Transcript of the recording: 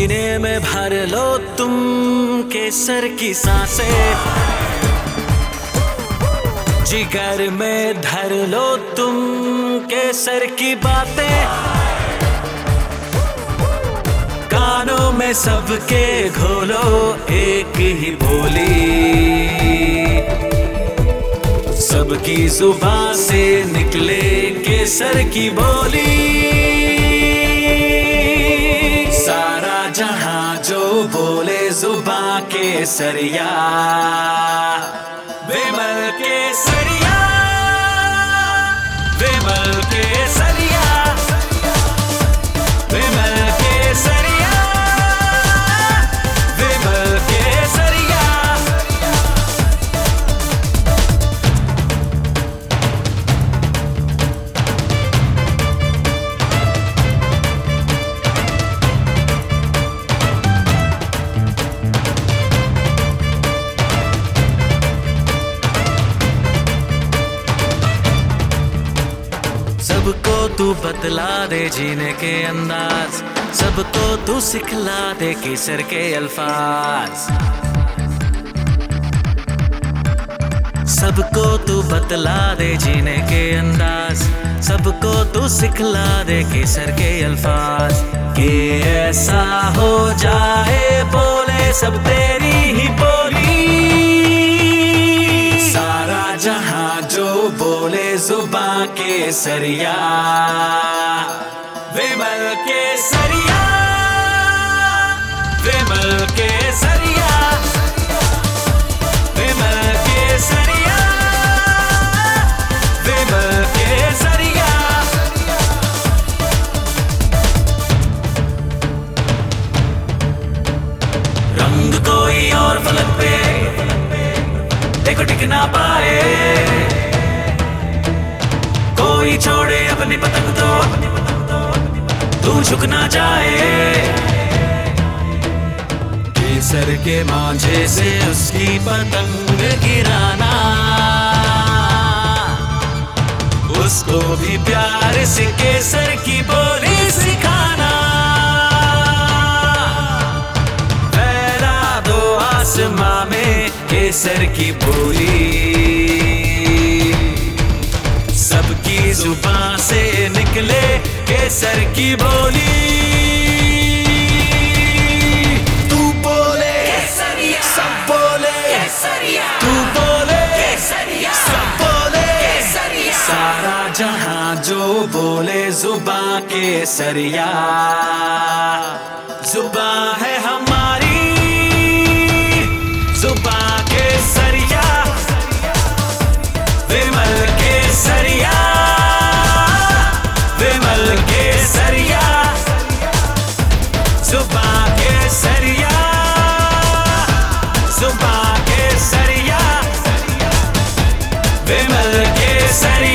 सीने में भर लो तुम केसर की सांसें, जिगर में धर लो तुम केसर की बातें, कानों में सबके घोलो एक ही बोली, सबकी जुबान से निकले केसर की बोली। सारा जहां जो बोले जुबां केसरिया, विमल केसरिया, विमल केसरिया, विमल केसरिया, विमल केसरिया। सबको तू बतला दे जीने के अंदाज, सबको तू सिखला दे केसर के अल्फाज, सबको तू बतला दे जीने के अंदाज, सबको तू सिखला दे केसर के अल्फाज। कि ऐसा हो जाए बोले सब तेरी ही बोली, सारा जहां जो बोले जुबां केसरिया, विमल केसरिया, विमल केसरिया, विमल केसरिया, विमल केसरिया। रंग कोई और फलक पे देखो टिक ना पाए, कोई छोड़े अपनी पतंग तो तू झुक ना जाए। केसर के मांझे से उसकी पतंग गिराना, उसको भी प्यार से केसर की बोली सिखाना। फैला दो आसमां में केसर की बोली, सबकी जुबान से निकले केसर की बोली। तू बोले केसरिया, सब बोले केसरिया, तू बोले केसरिया, सब बोले केसरिया। सारा जहां जो बोले जुबान केसरिया, जुबान है हमारी जुबान केसरिया, विमल केसरिया, विमल केसरिया, जुबान केसरिया, जुबान केसरिया, विमल केसरिया।